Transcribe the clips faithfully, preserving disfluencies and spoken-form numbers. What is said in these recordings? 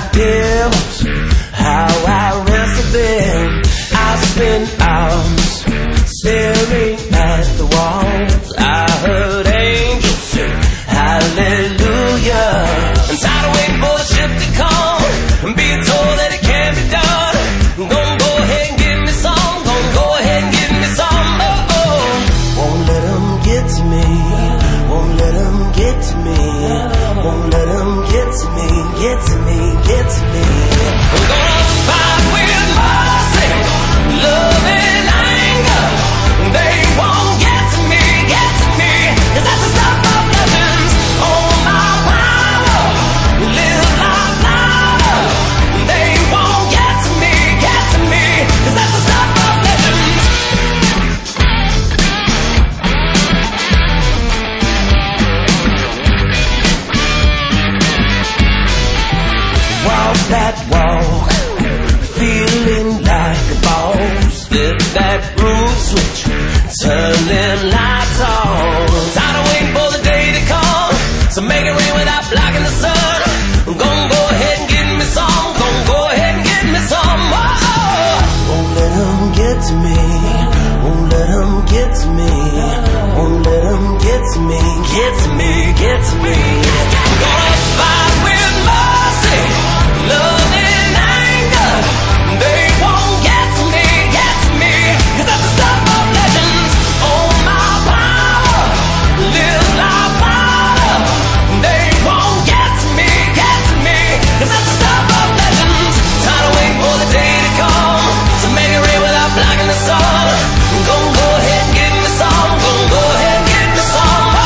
ideals, how I wrestle them. I spent hours staring at the walls. I heard angels sing hallelujah. I'm tired of waiting for the ship to come and being told that it can't be done. I'm gonna go ahead and give me some, gonna go ahead and give me some. Oh, oh. Won't let them get to me, won't let them get to me, won't let them get to me, get to me, get to me. I'm gonna fight with mercy, love and anger. They won't get to me, get to me, 'cause that's the stuff of legends. Oh my power, live life louder. They won't get to me, get to me, 'cause that's the stuff of legends. Walk that walk, feeling like a boss. Flip that groove switch, turn them lights on. Tired of waiting for the day to come, so make it rain without blocking the sun. I'm gonna go ahead and give me some, gonna go ahead and give me some. Oh, won't let them get to me, won't let them get to me, won't let them get to me, get to me, get to me. I'm gonna fight with mercy, love and anger. They won't get to me, get to me, 'cause that's the stuff of legends. Oh my power, live life louder. They won't get to me, get to me, 'cause that's the stuff of legends. Tired of waiting for the day to come, so make it rain without blocking the sun. I'm gonna go ahead and give me some, gonna go ahead and give me some. Oh.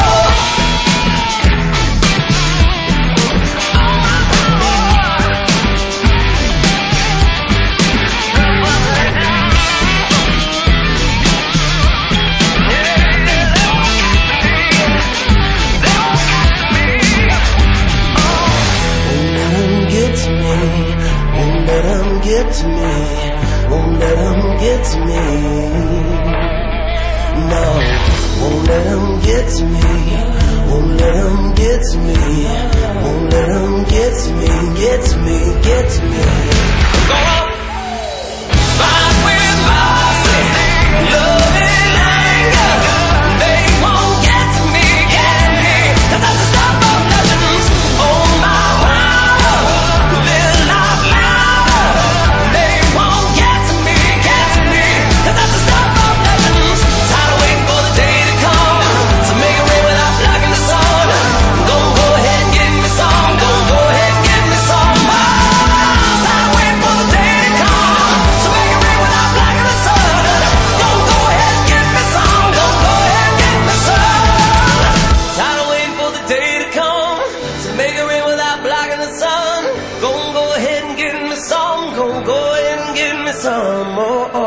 Won't let them get to me, won't let them get to me. No, won't let them get to me, won't let them get to me, won't let them get to me, get to me, get to me. Go on, fight with mercy, love and anger. They won't get to me, get to me, 'cause that's the stuff of legends. Oh my power, live life louder. They won't get to me, get to me, 'cause that's the stuff of legends. Tired of waiting for the day to come, so make it rain without blocking the sun. Gonna go ahead and give me some, gonna go ahead and give me some. Oh, tired of waiting for the day to come, so make it rain without blocking the sun. Gonna go ahead and give me some, gonna go ahead and give me some. Tired of waiting for the day to come, so make it rain without blocking the sun. Gonna go ahead and give me some, gonna go ahead and give me some. Oh, oh.